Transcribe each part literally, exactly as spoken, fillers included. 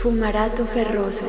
Fumarato Ferroso.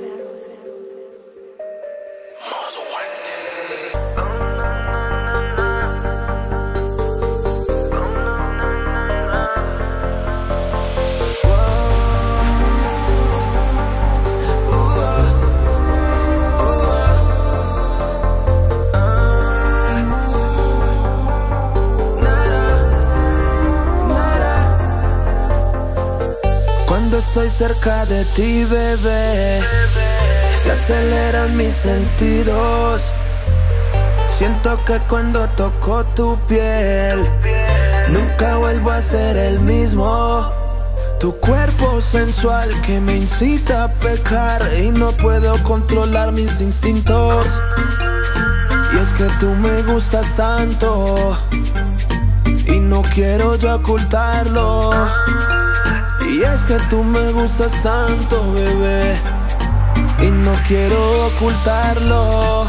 Cuando estoy cerca de ti, bebé, se aceleran mis sentidos. Siento que cuando toco tu piel, nunca vuelvo a ser el mismo. Tu cuerpo sensual que me incita a pecar y no puedo controlar mis instintos. Y es que tú me gustas tanto y no quiero ya ocultarlo. Y es que tú me gustas tanto, bebé, y no quiero ocultarlo.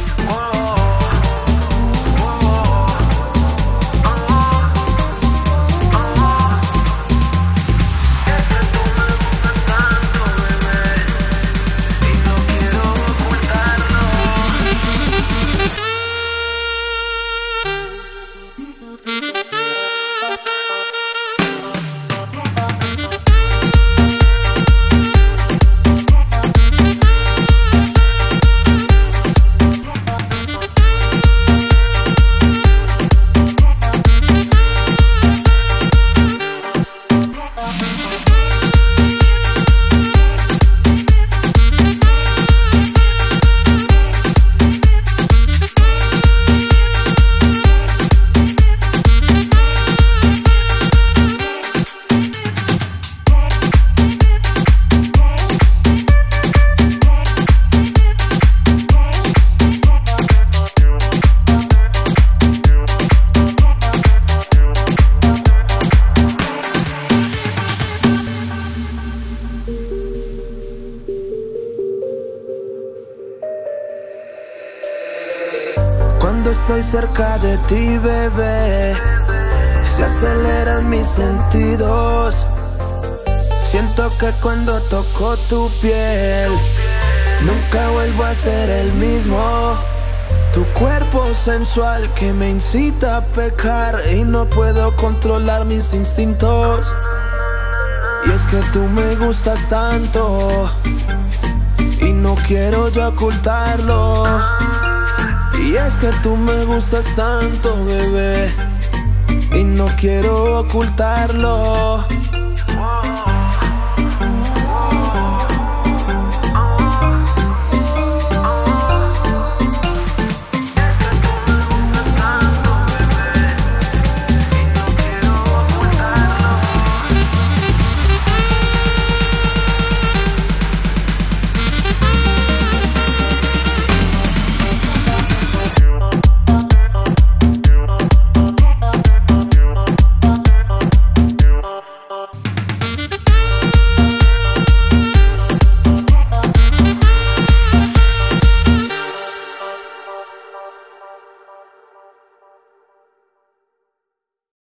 Cuando estoy cerca de ti, bebé, se aceleran mis sentidos. Siento que cuando toco tu piel, nunca vuelvo a ser el mismo. Tu cuerpo sensual que me incita a pecar y no puedo controlar mis instintos. Y es que tú me gustas tanto y no quiero ya ocultarlo. Y es que tú me gustas tanto, bebé, y no quiero ocultarlo.